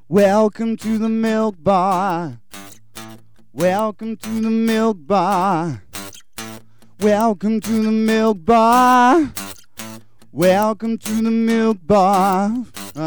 Welcome to the Milk Bar. Welcome to the Milk Bar. Welcome to the Milk Bar. Welcome to the Milk Bar.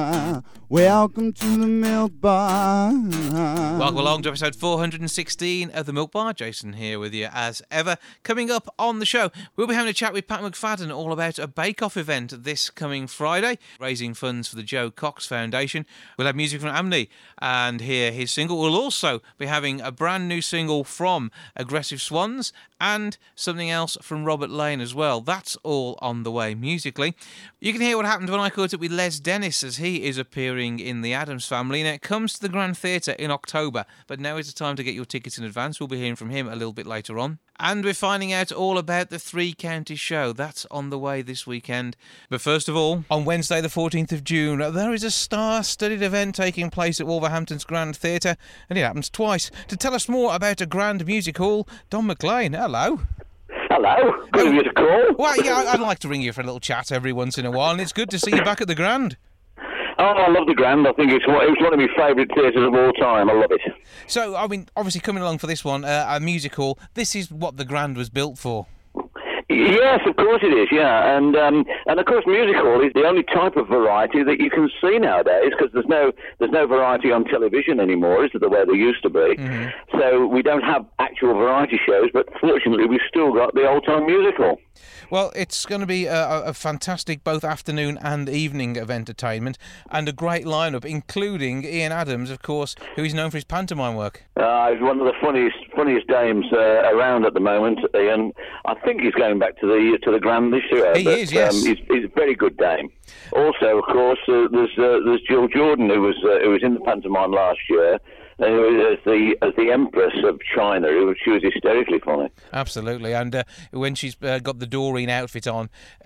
Welcome to the Milk Bar. Welcome along to episode 416 of The Milk Bar. Jason here with you as ever. Coming up on the show, we'll be having a chat with Pat McFadden all about a bake-off event this coming Friday, raising funds for the Joe Cox Foundation. We'll have music from Amni and hear his single. We'll also be having a brand new single from Aggressive Swans and something else from Robert Lane as well. That's all on the way musically. You can hear what happened when I caught up with Les Dennis as he is appearing in The Addams Family. Now, it comes to the Grand Theatre in October, but now is the time to get your tickets in advance. We'll be hearing from him a little bit later on. And we're finding out all about the Three Counties show. That's on the way this weekend. But first of all, on Wednesday the 14th of June, there is a star-studded event taking place at Wolverhampton's Grand Theatre, and it happens twice. To tell us more about a grand music hall, Don McLean, hello. Hello, good of you to call. Well, yeah, I'd like to ring you for a little chat every once in a while, and it's good to see you back at the Grand. Oh, I love the Grand. I think it was one of my favourite theatres of all time. I love it. So, I mean, obviously coming along for this one, a music hall, this is what the Grand was built for. Yes, of course it is, yeah. And of course music hall is the only type of variety that you can see nowadays, because there's no variety on television anymore, is it, the way there used to be. Mm-hmm. So we don't have actual variety shows, but fortunately we've still got the old-time music hall. Well, it's going to be a fantastic both afternoon and evening of entertainment, and a great lineup, including Ian Adams, of course, who is known for his pantomime work. He's one of the funniest dames around at the moment, Ian. I think he's going back to the Grand this year. He is, yes. He's a very good dame. Also, of course, there's Jill Jordan, who was in the pantomime last year. As the Empress of China, she was hysterically funny. Absolutely, and when she's got the Doreen outfit on,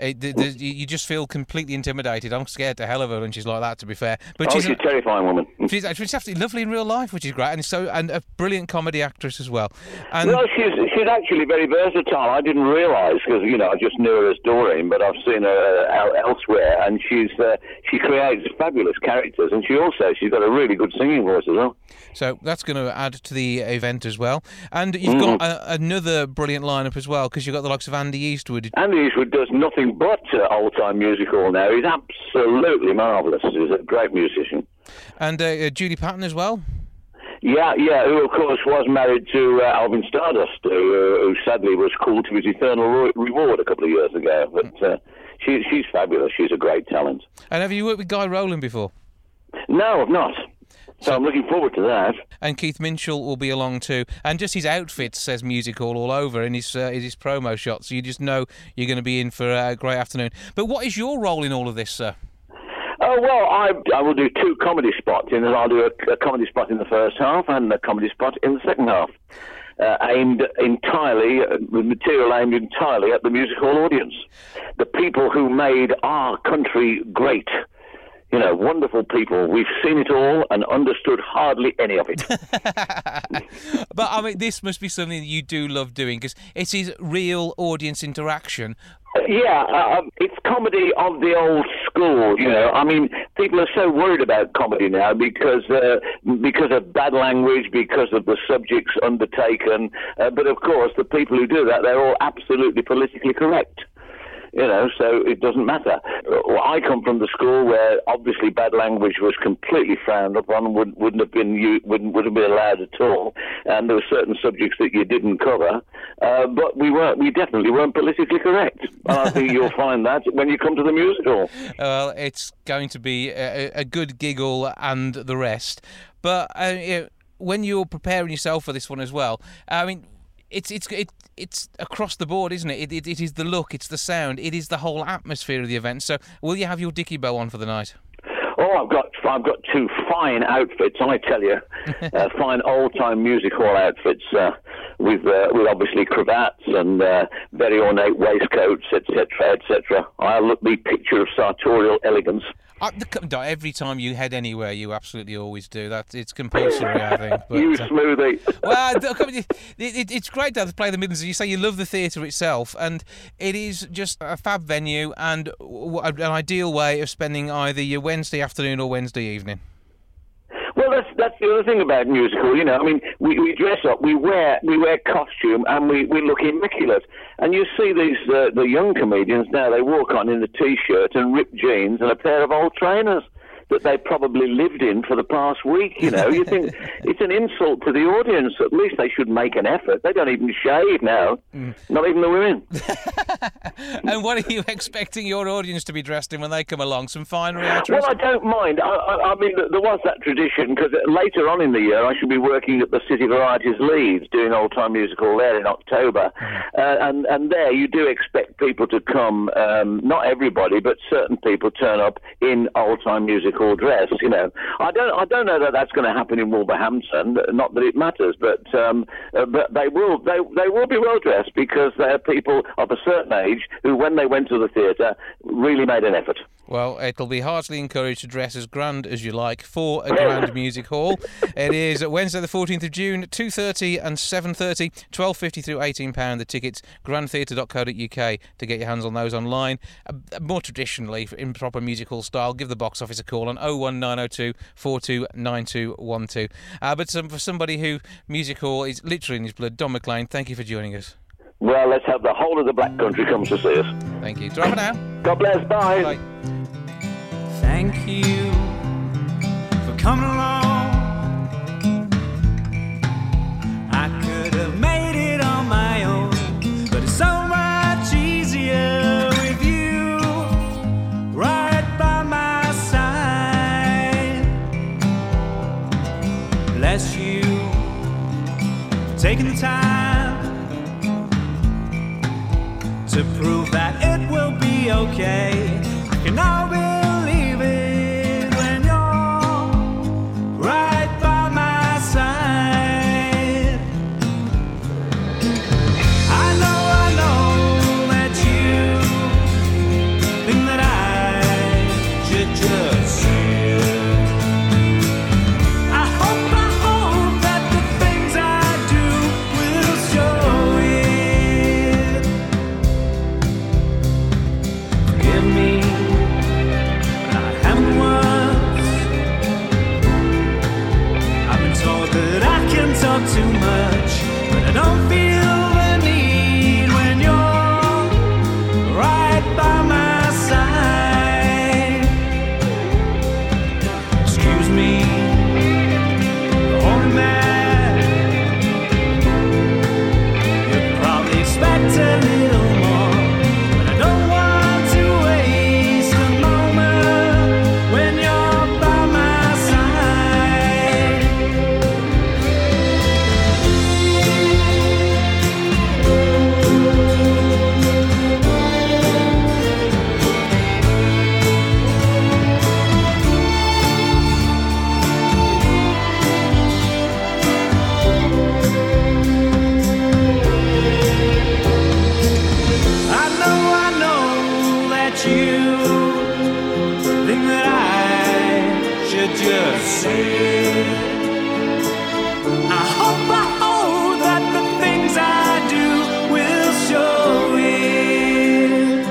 you just feel completely intimidated. I'm scared to hell of her when she's like that, to be fair. But she's a terrifying woman. She's absolutely lovely in real life, which is great, and a brilliant comedy actress as well. And no, she's actually very versatile. I didn't realise, because I just knew her as Doreen, but I've seen her elsewhere, and she creates fabulous characters, and she's got a really good singing voice as well. So that's going to add to the event as well. And you've got another brilliant lineup as well, because you've got the likes of Andy Eastwood. Andy Eastwood does nothing but old-time music hall now. He's absolutely marvellous. He's a great musician. And Judy Patton as well? Yeah, who of course was married to Alvin Stardust, who sadly was called to his eternal reward a couple of years ago. But she's fabulous. She's a great talent. And have you worked with Guy Rowland before? No, I've not. So I'm looking forward to that. And Keith Minshall will be along too. And just his outfit says music hall all over in his promo shots. So you just know you're going to be in for a great afternoon. But what is your role in all of this, sir? Oh, well, I will do two comedy spots. I'll do a comedy spot in the first half and a comedy spot in the second half. Material aimed entirely at the music hall audience. The people who made our country great. Wonderful people. We've seen it all and understood hardly any of it. But, I mean, this must be something that you do love doing, because it is real audience interaction. It's comedy of the old school, I mean, people are so worried about comedy now because of bad language, because of the subjects undertaken. But, of course, the people who do that, they're all absolutely politically correct. So it doesn't matter. I come from the school where obviously bad language was completely frowned upon, wouldn't have been allowed at all, and there were certain subjects that you didn't cover. But we definitely weren't politically correct, and I think you'll find that when you come to the musical. Well, it's going to be a good giggle and the rest. But when you're preparing yourself for this one as well, I mean, it's across the board, isn't it? It is the look, it's the sound, it is the whole atmosphere of the event. So, will you have your dicky bow on for the night? Oh, I've got two fine outfits, I tell you, fine old-time music hall outfits with obviously cravats and very ornate waistcoats, etc., etc. I look the picture of sartorial elegance. Every time you head anywhere, you absolutely always do. It's compulsory, I think. But, you smoothie. Well, it's great to have to play the Midlands. As you say, you love the theatre itself, and it is just a fab venue and an ideal way of spending either your Wednesday afternoon or Wednesday evening. Well, that's the other thing about musical. You know, I mean, we dress up, we wear costume, and we look immaculate. And you see these the young comedians now. They walk on in the t-shirt and ripped jeans and a pair of old trainers that they probably lived in for the past week. You know, you think it's an insult to the audience. At least they should make an effort. They don't even shave now, not even the women. And what are you expecting your audience to be dressed in when they come along? Some finery actors? Well, I don't mind. I mean, there was that tradition, because later on in the year I should be working at the City Varieties Leeds, doing old-time musical there in October. And there you do expect people to come, not everybody, but certain people turn up in old-time musical dress. You know, I don't know that that's going to happen in Wolverhampton. Not that it matters, but they will be well dressed, because they're people of a certain age who, when they went to the theatre, really made an effort. Well, it'll be heartily encouraged to dress as grand as you like for a grand music hall. It is Wednesday the 14th of June, 2:30 and 7:30, £12.50 through £18. The tickets, grandtheatre.co.uk to get your hands on those online. More traditionally, in proper music hall style, give the box office a call on 01902 429212. But for somebody who music hall is literally in his blood, Don McLean, thank you for joining us. Well, let's have the whole of the Black Country come to see us. Thank you. Drop it now. God bless. Bye. Bye. Thank you for coming along. I could have made it on my own, but it's so much easier with you right by my side. Bless you for taking the time to prove that it will be okay. I can now believe it when you're right by my side. I know that you think that I should just say it. I hope that the things I do will show it. Forgive me, but I haven't once. I've been told that I can talk too much, but I don't feel the need when you're right by my side. Excuse me for holding back. You probably expect a little more, but I don't want to waste a moment when you're by my side. I know that you think that I should just say it. I hope that the things I do will show it.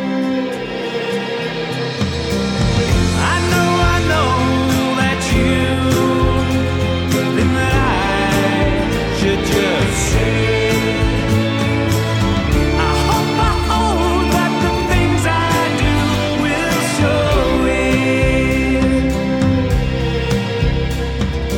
I know that you think that I should just say it. I hope that the things I do will show it.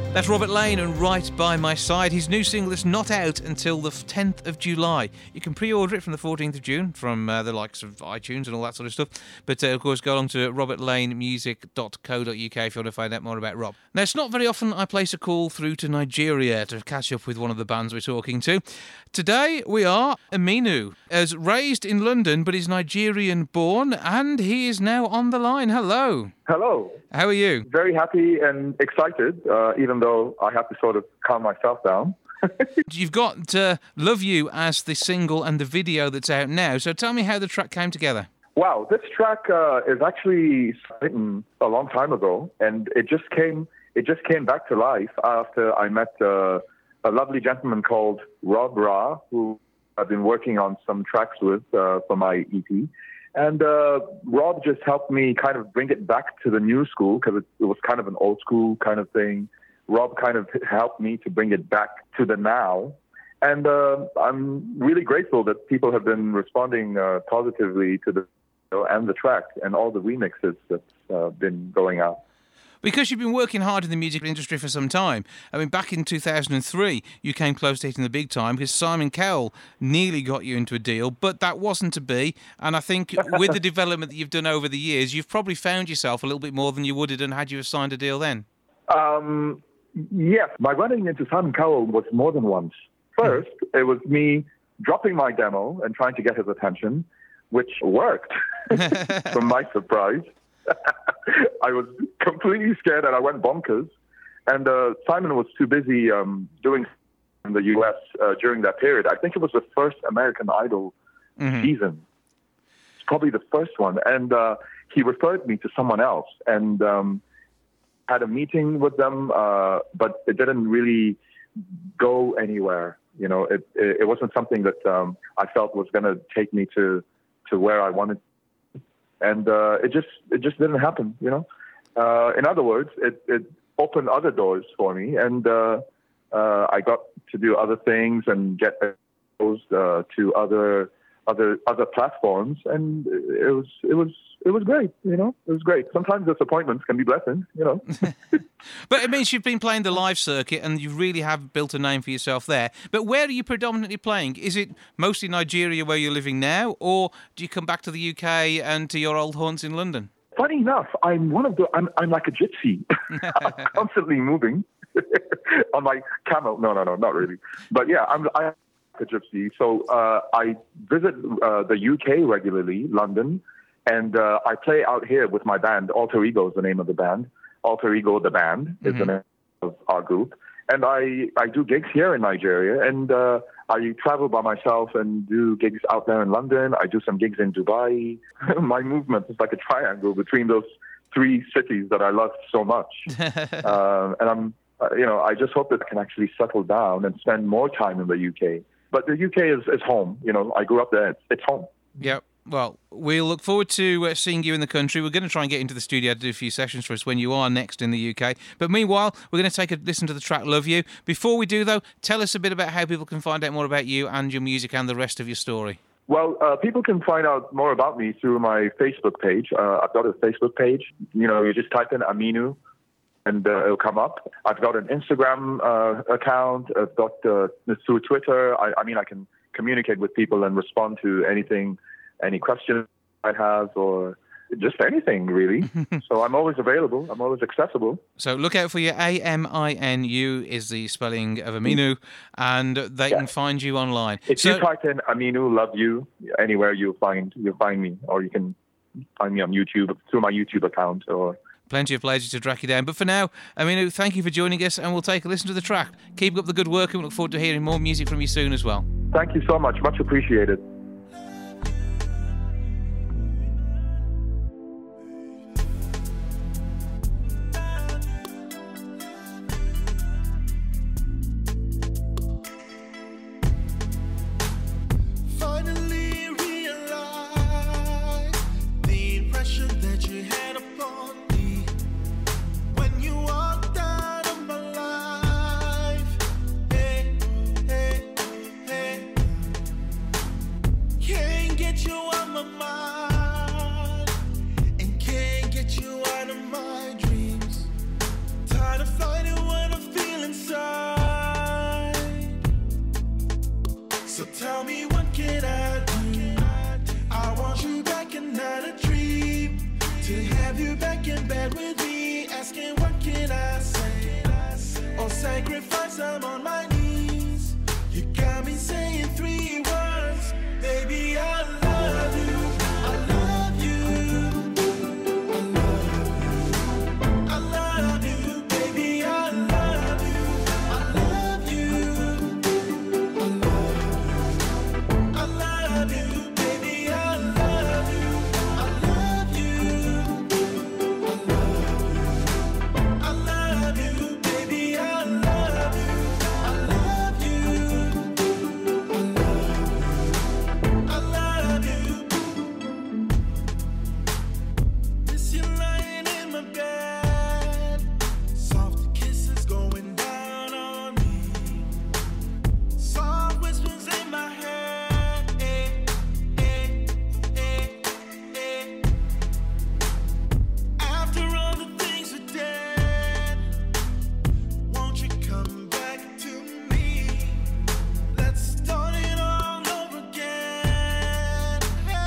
That's Robert Lane and Right By My Side. His new single is not out until the 10th of July. You can pre-order it from the 14th of June from the likes of iTunes and all that sort of stuff. But, of course, go along to robertlanemusic.co.uk if you want to find out more about Rob. Now, it's not very often I place a call through to Nigeria to catch up with one of the bands we're talking to. Today, we are Aminu, as raised in London but is Nigerian-born, and he is now on the line. Hello. Hello. How are you? Very happy and excited, even though I have to sort of calm myself down. You've got Love You as the single and the video that's out now, so tell me how the track came together. Wow, this track is actually written a long time ago, and it just came back to life after I met a lovely gentleman called Rob Ra, who I've been working on some tracks with for my EP. And Rob just helped me kind of bring it back to the new school because it was kind of an old school kind of thing. Rob kind of helped me to bring it back to the now. And I'm really grateful that people have been responding positively to the and the track and all the remixes that's been going out. Because you've been working hard in the music industry for some time. I mean, back in 2003, you came close to hitting the big time because Simon Cowell nearly got you into a deal, but that wasn't to be. And I think with the development that you've done over the years, you've probably found yourself a little bit more than you would have done had you signed a deal then. Yes, my running into Simon Cowell was more than once. First, it was me dropping my demo and trying to get his attention, which worked, to my surprise. I was completely scared and I went bonkers. And Simon was too busy doing in the U.S. During that period. I think it was the first American Idol season. It's probably the first one. And he referred me to someone else and had a meeting with them, but it didn't really go anywhere. You know, it wasn't something that I felt was going to take me to where I wanted. And it just didn't happen, you know. In other words, it opened other doors for me, and I got to do other things and get exposed to other platforms, and it was great, you know. It was great. Sometimes disappointments can be blessings, you know. But it means you've been playing the live circuit and you really have built a name for yourself there. But where are you predominantly playing? Is it mostly Nigeria where you're living now, or do you come back to the UK and to your old haunts in London? Funny enough, I'm I'm like a gypsy. I'm constantly moving on my camel. No, not really. But yeah, I'm a gypsy. So I visit the UK regularly, London, and I play out here with my band. Alter Ego is the name of the band. Alter Ego, the band, is the name of our group. And I do gigs here in Nigeria, and I travel by myself and do gigs out there in London. I do some gigs in Dubai. My movement is like a triangle between those three cities that I love so much. And I just hope that I can actually settle down and spend more time in the UK. But the UK is home. You know, I grew up there. It's home. Yeah. Well, we'll look forward to seeing you in the country. We're going to try and get into the studio to do a few sessions for us when you are next in the UK. But meanwhile, we're going to take a listen to the track Love You. Before we do, though, tell us a bit about how people can find out more about you and your music and the rest of your story. Well, people can find out more about me through my Facebook page. I've got a Facebook page. You know, you just type in Aminu and it'll come up. I've got an Instagram account. I've got through Twitter. I mean, I can communicate with people and respond to anything, any questions I have, or just anything, really. So I'm always available. I'm always accessible. So look out for your Aminu is the spelling of Aminu, and they can find you online. If you type in Aminu, Love You, anywhere you'll find me, or you can find me on YouTube through my YouTube account. Or plenty of places to track you down. But for now, Aminu, thank you for joining us, and we'll take a listen to the track. Keep up the good work, and we look forward to hearing more music from you soon as well. Thank you so much. Much appreciated. sacrifice, I'm on my knees. You got me saying 3 words. Baby, I love you. I love you. I love you. Baby, I love you. I love you. I love you. Baby, I love you. I love you. I love you. Baby, I love you. I love you. I love you. Miss you lying in my bed. Soft kisses going down on me. Soft whispers in my head. After all the things we did, won't you come back to me? Let's start it all over again.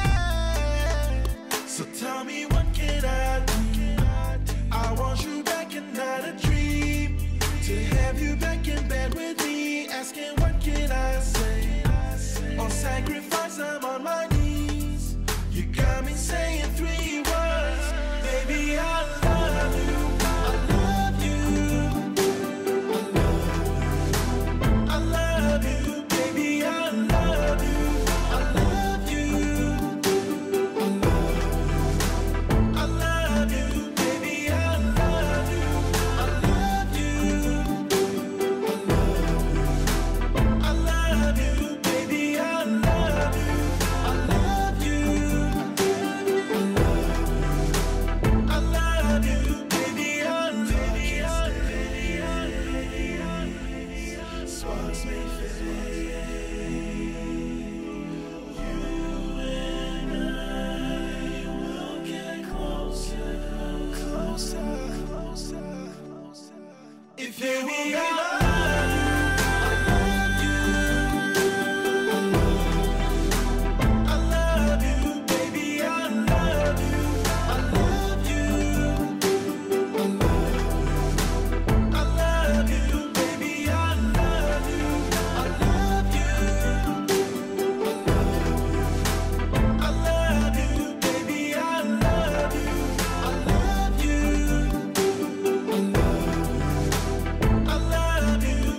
So tell me, what can I do? I want you back and not a dream. To have you back in bed with me, asking what can I say? On sacrifice, I'm on my knees. You got me saying 3 words. Baby, I love you. I love you. I love you. Baby, I love you. I love you. I love you. Baby, I love you. I love you. I love you. Baby, I love you. I love you. I love you. Baby, I love you. Sparks may fade. You and I will get closer, closer, closer, closer. If you will love you, I love you, baby, I love you, I love you, I love you, baby, I love you, I love you, I love you, baby, I love you, I love you, I love you.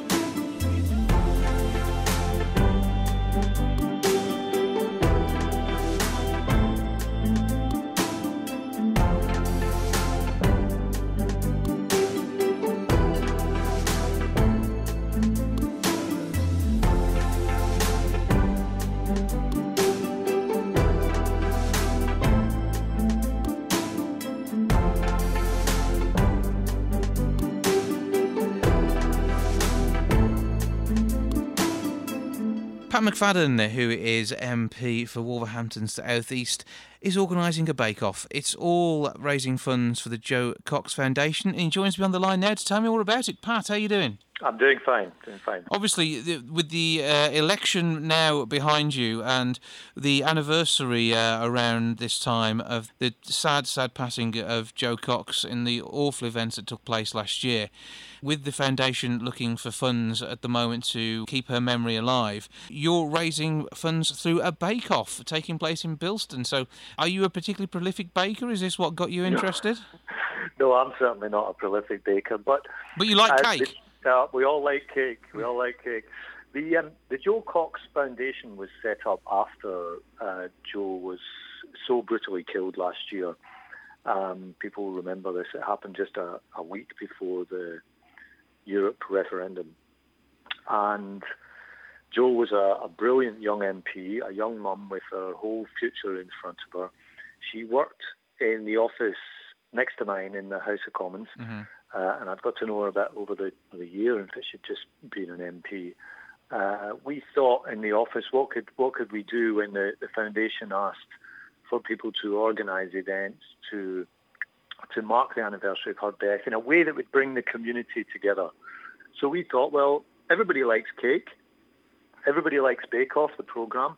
Pat McFadden, who is MP for Wolverhampton South East, is organising a bake-off. It's all raising funds for the Joe Cox Foundation, and he joins me on the line now to tell me all about it. Pat, how are you doing? I'm doing fine, Obviously, with the election now behind you and the anniversary around this time of the sad passing of Joe Cox in the awful events that took place last year, with the foundation looking for funds at the moment to keep her memory alive, you're raising funds through a bake-off taking place in Bilston. So are you a particularly prolific baker? Is this what got you interested? No, I'm certainly not a prolific baker, but you like cake? We all like cake. The Joe Cox Foundation was set up after Joe was so brutally killed last year. People remember this. It happened just a week before the Europe referendum. And Joe was a brilliant young MP, a young mum with her whole future in front of her. She worked in the office next to mine in the House of Commons. Mm-hmm. And I've got to know her a bit over the year, and she'd just been an MP. We thought in the office, what could we do when the foundation asked for people to organise events to mark the anniversary of her death in a way that would bring the community together. So we thought, well, everybody likes cake, everybody likes Bake Off, the programme.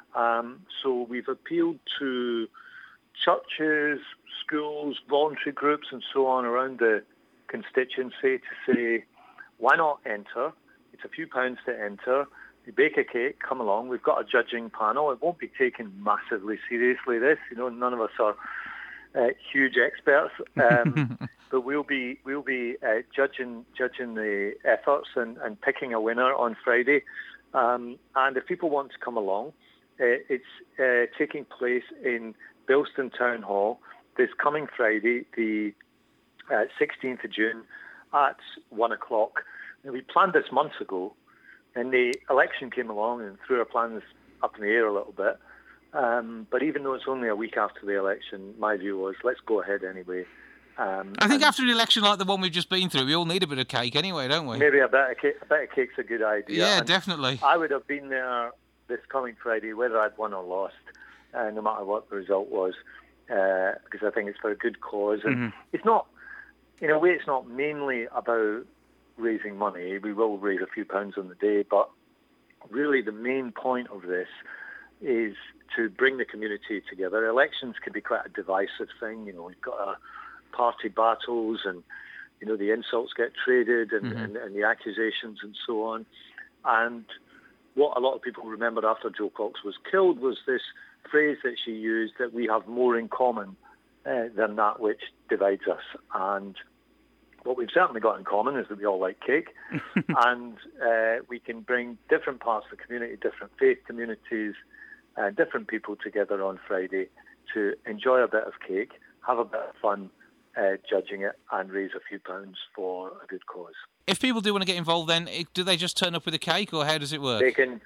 So we've appealed to churches, schools, voluntary groups, and so on around the constituency to say, why not enter? It's a few pounds to enter. You bake a cake, come along. We've got a judging panel. It won't be taken massively seriously, this. None of us are huge experts, but we'll be judging the efforts and picking a winner on Friday. And if people want to come along, it's taking place in Bilston Town Hall this coming Friday, the 16th of June, at 1 o'clock. Now, we planned this months ago, and the election came along and threw our plans up in the air a little bit. But even though it's only a week after the election, my view was, let's go ahead anyway. I think after an election like the one we've just been through, we all need a bit of cake anyway, don't we? Maybe a bit of cake's a good idea. Yeah, and definitely. I would have been there this coming Friday, whether I'd won or lost, no matter what the result was, because I think it's for a good cause. And it's not, in a way, it's not mainly about raising money. We will raise a few pounds on the day, but really the main point of this is to bring the community together. Elections can be quite a divisive thing. We've got party battles, and the insults get traded, and the accusations and so on. And what a lot of people remembered after Jo Cox was killed was this phrase that she used, that we have more in common than that which divides us. And what we've certainly got in common is that we all like cake, and we can bring different parts of the community, different faith communities, different people together on Friday to enjoy a bit of cake, have a bit of fun judging it, and raise a few pounds for a good cause. If people do want to get involved, then do they just turn up with a cake, or how does it work? They can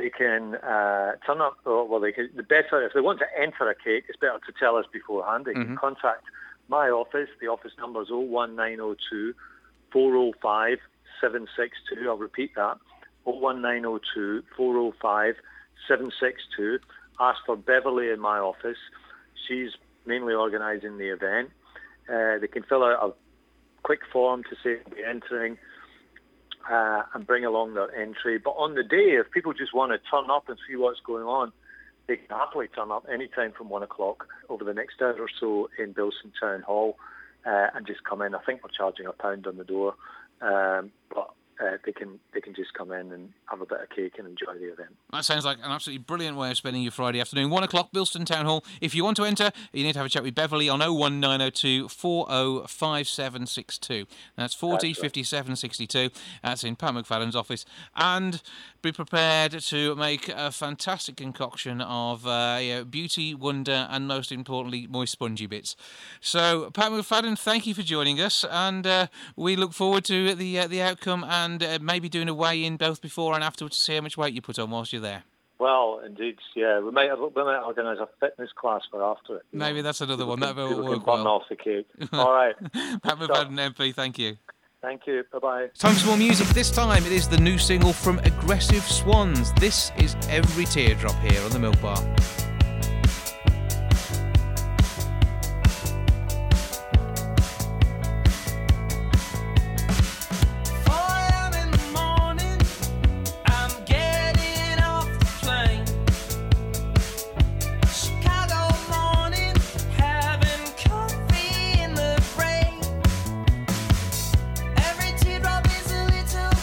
turn up. The better, if they want to enter a cake, it's better to tell us beforehand. They can contact my office. The office number is 01902 405 762. I'll repeat that: 01902 405 762. Ask for Beverly in my office. She's mainly organising the event. They can fill out a quick form to say they'll be entering and bring along their entry. But on the day, if people just want to turn up and see what's going on, they can happily turn up anytime from 1 o'clock over the next hour or so in Bilston Town Hall and just come in. I think we're charging £1 on the door, but they can just come in and have a bit of cake and enjoy the event. That sounds like an absolutely brilliant way of spending your Friday afternoon. 1 o'clock, Bilston Town Hall. If you want to enter, you need to have a chat with Beverly on 01902 405762. That's 405762. That's in Pat McFadden's office. And be prepared to make a fantastic concoction of beauty, wonder, and most importantly, moist spongy bits. So, Pat McFadden, thank you for joining us, and we look forward to the outcome, and maybe doing a weigh-in both before and afterwards to see how much weight you put on whilst you're there. Well, indeed, yeah. We might organise a fitness class for after it. Maybe that's another one. That will work well. Burn off the cake. All right. Pat McFadden, MP, thank you. Thank you. Bye-bye. Time for some more music. This time it is the new single from Aggressive Swans. This is Every Teardrop here on the Milk Bar.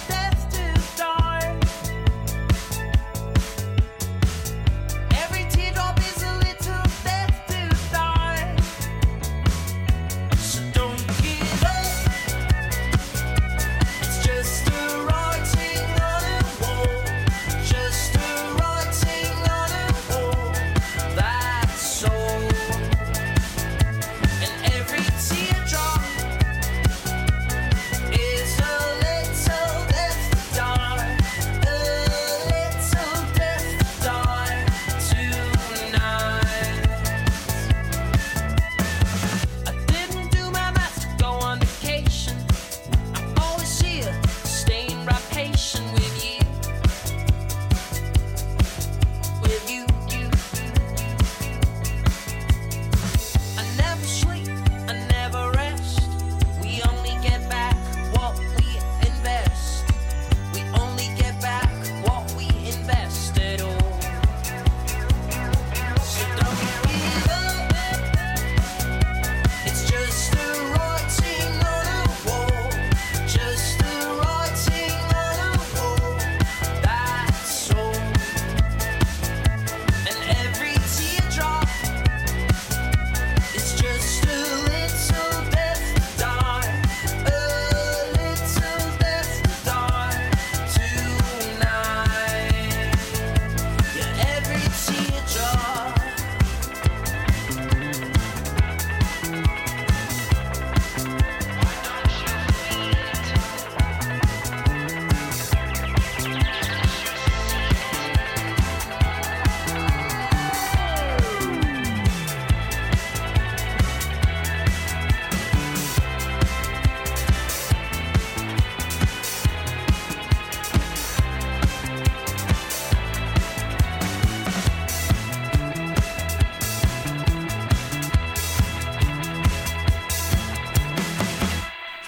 Every teardrop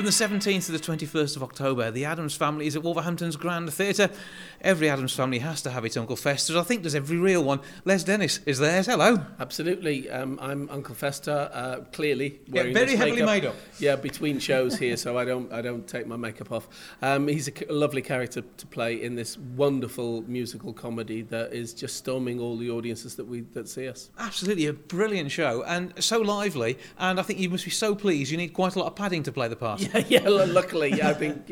the 17th to the 21st of October, the Addams Family is at Wolverhampton's Grand Theatre. Every Addams Family has to have its Uncle Fester. I think there's every real one. Les Dennis is there. Hello. Absolutely. I'm Uncle Fester, clearly wearing very this heavily makeup. made up. Yeah, between shows here, so I don't take my makeup off. He's a lovely character to play in this wonderful musical comedy that is just storming all the audiences that see us. Absolutely, a brilliant show, and so lively, and I think you must be so pleased. You need quite a lot of padding to play the part. Luckily, I think,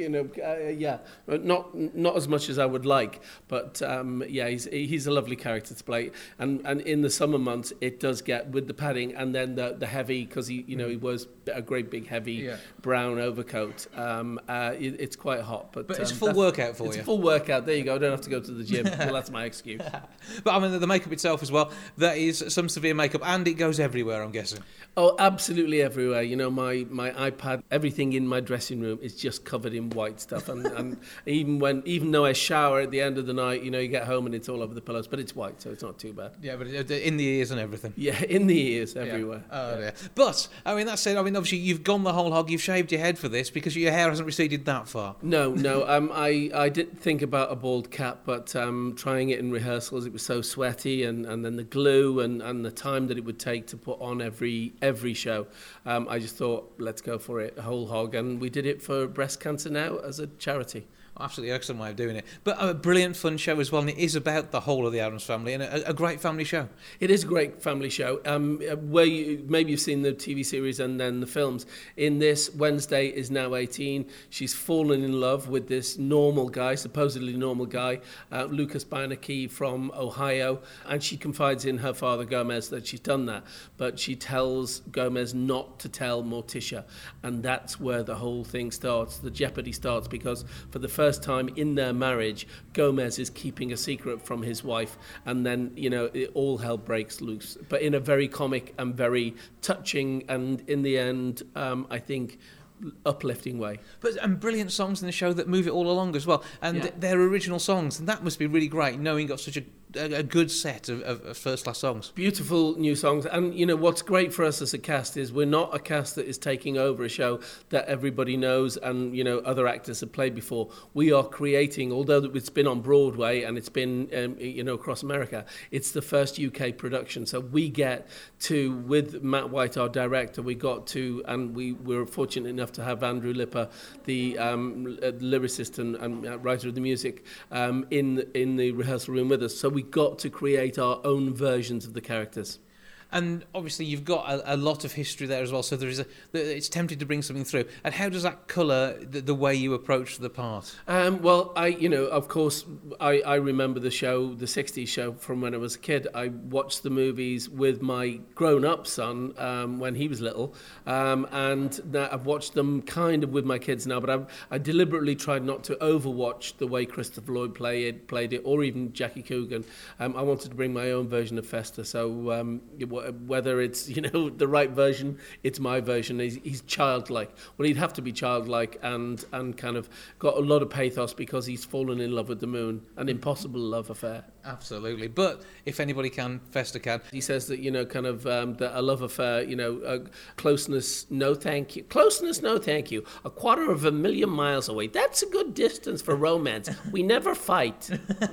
not as much as I would like, but he's a lovely character to play, and in the summer months it does get with the padding and then the heavy, because he wears a great big heavy brown overcoat. It's quite hot, but it's a full workout for you. It's a full workout. There you go. I don't have to go to the gym. Well, that's my excuse. But I mean, the makeup itself as well, that is some severe makeup, and it goes everywhere, I'm guessing. Oh, absolutely everywhere. My iPad, everything in my dressing room is just covered in white stuff, and even though I shower at the end of the night, you get home and it's all over the pillows, but it's white, so it's not too bad. Yeah, but in the ears and everything. Yeah, in the ears, everywhere. Yeah. Oh, dear. But, I mean, that said, obviously you've gone the whole hog, you've shaved your head for this because your hair hasn't receded that far. No. I did think about a bald cap, but trying it in rehearsals, it was so sweaty, and then the glue and the time that it would take to put on every show. I just thought, let's go for it, whole hog, and we did it for Breast Cancer Now as a charity. Absolutely excellent way of doing it. But a brilliant, fun show as well, and it is about the whole of the Addams Family, and a great family show. It is a great family show. Where maybe you've seen the TV series and then the films. In this, Wednesday is now 18. She's fallen in love with this normal guy, supposedly normal guy, Lucas Beinecke from Ohio, and she confides in her father, Gomez, that she's done that. But she tells Gomez not to tell Morticia, and that's where the whole thing starts. The jeopardy starts, because for the first time in their marriage, Gomez is keeping a secret from his wife, and then all hell breaks loose, but in a very comic and very touching, and in the end I think uplifting way. And brilliant songs in the show that move it all along as well, and they're original songs, and that must be really great knowing you've got such a good set of first-class songs. Beautiful new songs, and what's great for us as a cast is we're not a cast that is taking over a show that everybody knows and other actors have played before. We are creating, although it's been on Broadway and it's been across America, it's the first UK production, so we get to, with Matt White, our director, and we were fortunate enough to have Andrew Lipper, the lyricist and writer of the music, in the rehearsal room with us, so we got to create our own versions of the characters. And obviously you've got a lot of history there as well, so it's tempting to bring something through. And how does that colour the way you approach the part? Well, of course, I remember the show, the 60s show, from when I was a kid. I watched the movies with my grown-up son when he was little, and now I've watched them kind of with my kids now, but I deliberately tried not to overwatch the way Christopher Lloyd played it, or even Jackie Coogan. I wanted to bring my own version of Fester, so whether it's the right version, it's my version. He's childlike. Well, he'd have to be childlike and kind of got a lot of pathos because he's fallen in love with the moon, an impossible love affair. Absolutely, but if anybody can, Fester can. He says that that a love affair, closeness, no thank you. Closeness, no thank you. 250,000 miles away. That's a good distance for romance. We never fight.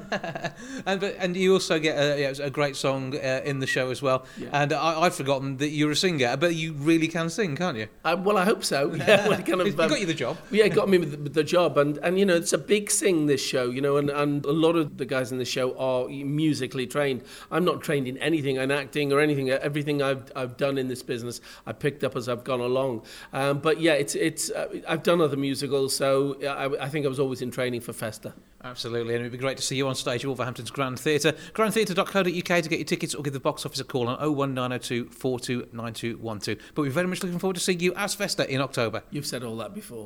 and you also get a great song in the show as well. Yeah. And I'd forgotten that you're a singer, but you really can sing, can't you? Well, I hope so. Yeah, it got you the job. Yeah, it got me the job, and it's a big sing, this show, and a lot of the guys in the show are musically trained. I'm not trained in anything, in acting or anything. Everything I've done in this business, I picked up as I've gone along. But yeah, it's I've done other musicals, so I think I was always in training for Fester. Absolutely, and it'd be great to see you on stage at Wolverhampton's Grand Theatre. grandtheatre.co.uk to get your tickets, or give the box office a call on 01902 429212. But we're very much looking forward to seeing you as Fester in October. You've said all that before.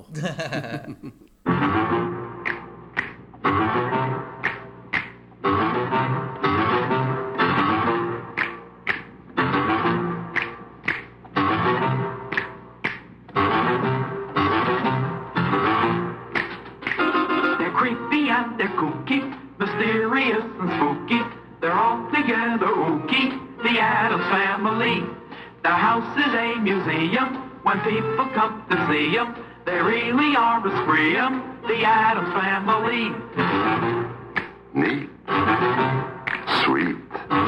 They're creepy and they're kooky, mysterious and spooky. They're all together ooky, the Addams Family. Their house is a museum when people come to see them. They really are a spree 'em, the Addams Family. Neat. Sweet.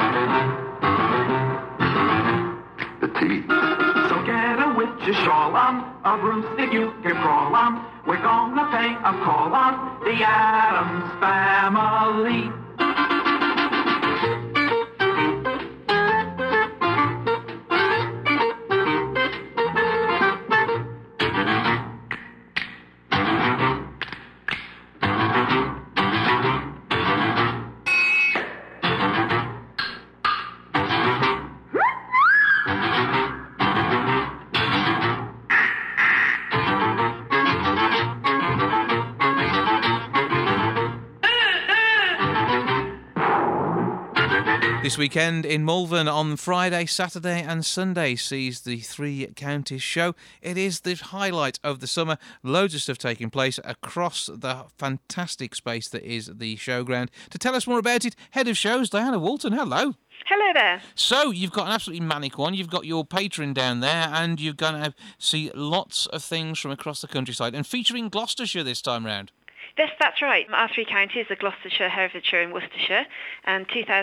Petite. So get a witch's shawl on, a broomstick you can crawl on. We're gonna pay a call on the Addams Family. This weekend in Malvern on Friday, Saturday and Sunday sees the Three Counties show. It is the highlight of the summer. Loads of stuff taking place across the fantastic space that is the showground. To tell us more about it, Head of Shows, Diana Walton. Hello. Hello there. So, you've got an absolutely manic one. You've got your patron down there and you're going to see lots of things from across the countryside and featuring Gloucestershire this time round. Yes, that's right. Our three counties are Gloucestershire, Herefordshire and Worcestershire, and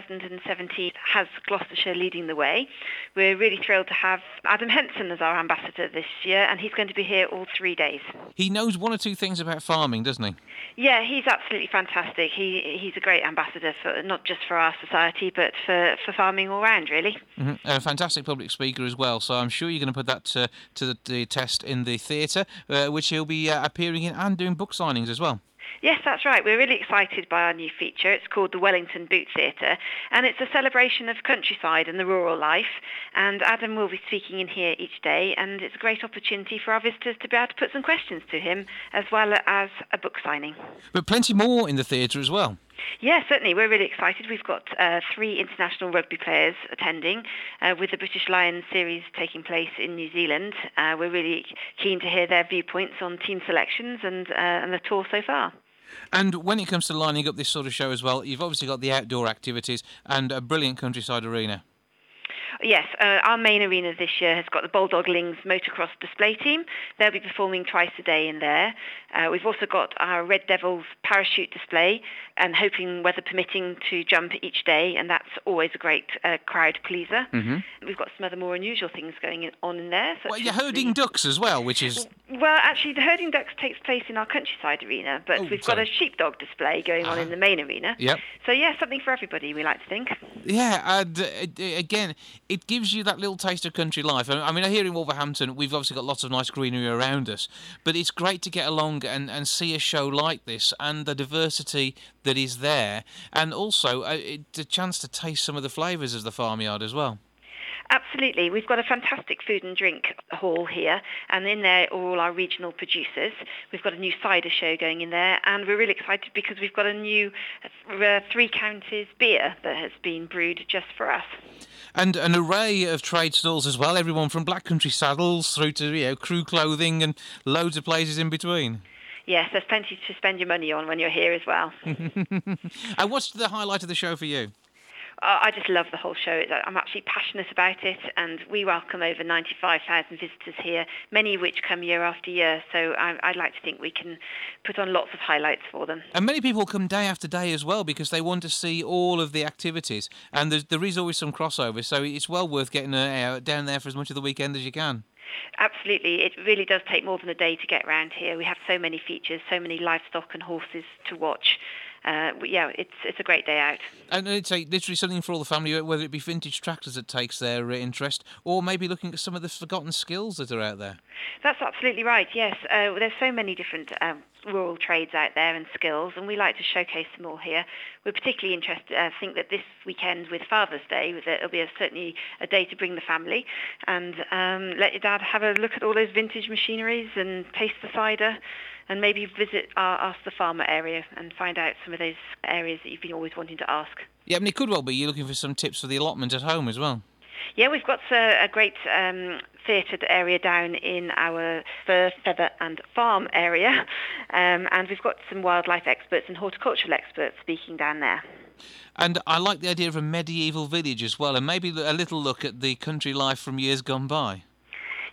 2017 has Gloucestershire leading the way. We're really thrilled to have Adam Henson as our ambassador this year, and he's going to be here all 3 days. He knows one or two things about farming, doesn't he? Yeah, he's absolutely fantastic. He's a great ambassador, for not just for our society, but for farming all round, really. Mm-hmm. A fantastic public speaker as well, so I'm sure you're going to put that to the test in the theatre, which he'll be appearing in and doing book signings as well. Yes, that's right. We're really excited by our new feature. It's called the Wellington Boot Theatre, and it's a celebration of countryside and the rural life. And Adam will be speaking in here each day, and it's a great opportunity for our visitors to be able to put some questions to him, as well as a book signing. But plenty more in the theatre as well. Yeah, certainly. We're really excited. We've got 3 international rugby players attending with the British Lions series taking place in New Zealand. We're really keen to hear their viewpoints on team selections and the tour so far. And when it comes to lining up this sort of show as well, you've obviously got the outdoor activities and a brilliant countryside arena. Yes, our main arena this year has got the Bulldog Lings motocross display team. They'll be performing twice a day in there. We've also got our Red Devils parachute display and hoping, weather permitting, to jump each day, and that's always a great crowd pleaser. Mm-hmm. We've got some other more unusual things going on in there. Well, you're herding ducks as well, which is... Well, actually, the herding ducks takes place in our countryside arena, but we've got a sheepdog display going on in the main arena. Yep. So, yeah, something for everybody, we like to think. Yeah, and again, it gives you that little taste of country life. I mean, here in Wolverhampton, we've obviously got lots of nice greenery around us, but it's great to get along and see a show like this and the diversity that is there, and also the chance to taste some of the flavours of the farmyard as well. Absolutely. We've got a fantastic food and drink hall here, and in there are all our regional producers. We've got a new cider show going in there, and we're really excited because we've got a new Three Counties beer that has been brewed just for us. And an array of trade stalls as well, everyone from Black Country saddles through to crew clothing and loads of places in between. Yes, there's plenty to spend your money on when you're here as well. And what's the highlight of the show for you? I just love the whole show. I'm absolutely passionate about it, and we welcome over 95,000 visitors here, many of which come year after year, so I'd like to think we can put on lots of highlights for them. And many people come day after day as well because they want to see all of the activities, and there is always some crossover, so it's well worth getting down there for as much of the weekend as you can. Absolutely. It really does take more than a day to get around here. We have so many features, so many livestock and horses to watch. It's a great day out. And it's literally something for all the family, whether it be vintage tractors that takes their interest, or maybe looking at some of the forgotten skills that are out there. That's absolutely right, yes. There's so many different rural trades out there and skills, and we like to showcase them all here. We're particularly interested, I think that this weekend with Father's Day, it'll be certainly a day to bring the family and let your dad have a look at all those vintage machineries and taste the cider, and maybe visit our Ask the Farmer area and find out some of those areas that you've been always wanting to ask. Yeah, I mean, it could well be you're looking for some tips for the allotment at home as well. Yeah, we've got a great theatre area down in our fur, feather and farm area, and we've got some wildlife experts and horticultural experts speaking down there. And I like the idea of a medieval village as well, and maybe a little look at the country life from years gone by.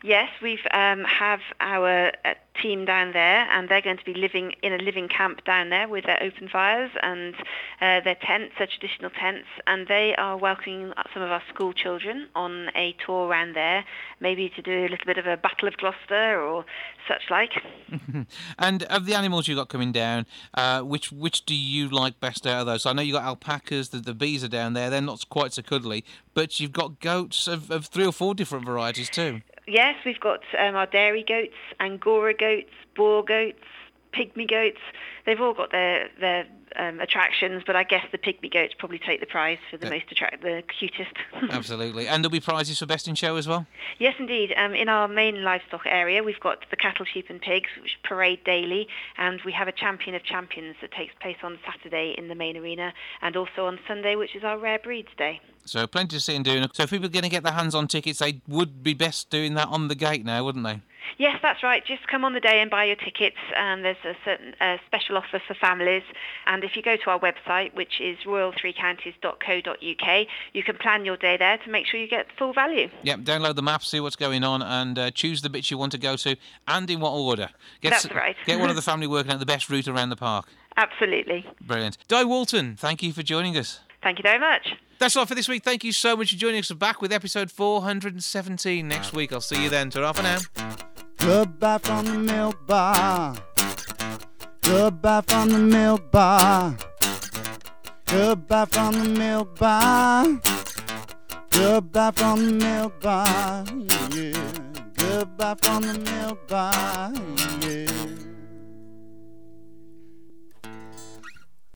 Yes, we've have our team down there, and they're going to be living in a living camp down there with their open fires and their tents, their traditional tents, and they are welcoming some of our school children on a tour around there, maybe to do a little bit of a Battle of Gloucester or such like. And of the animals you got coming down, which do you like best out of those? So I know you got alpacas, the bees are down there. They're not quite so cuddly, but you've got goats of 3 or 4 different varieties too. Yes, we've got our dairy goats, Angora goats, boar goats, pygmy goats. They've all got their attractions, but I guess the pygmy goats probably take the prize for the the cutest. Absolutely. And there'll be prizes for Best in Show as well? Yes, indeed. In our main livestock area, we've got the cattle, sheep and pigs, which parade daily, and we have a Champion of Champions that takes place on Saturday in the main arena, and also on Sunday, which is our Rare Breeds Day. So plenty to see and do. So if people are going to get their hands on tickets, they would be best doing that on the gate now, wouldn't they? Yes, that's right. Just come on the day and buy your tickets. There's a certain special offer for families. And if you go to our website, which is royal3counties.co.uk, you can plan your day there to make sure you get full value. Yep, download the map, see what's going on, and choose the bits you want to go to, and in what order. That's right. Get one of the family working out the best route around the park. Absolutely. Brilliant. Di Walton, thank you for joining us. Thank you very much. That's all for this week. Thank you so much for joining us. We're back with episode 417 next week. I'll see you then. Ta-ra for now. Goodbye from the milk bar. Goodbye from the milk bar. Goodbye from the milk bar. Goodbye from the milk bar. Yeah. Goodbye from the milk bar. Yeah.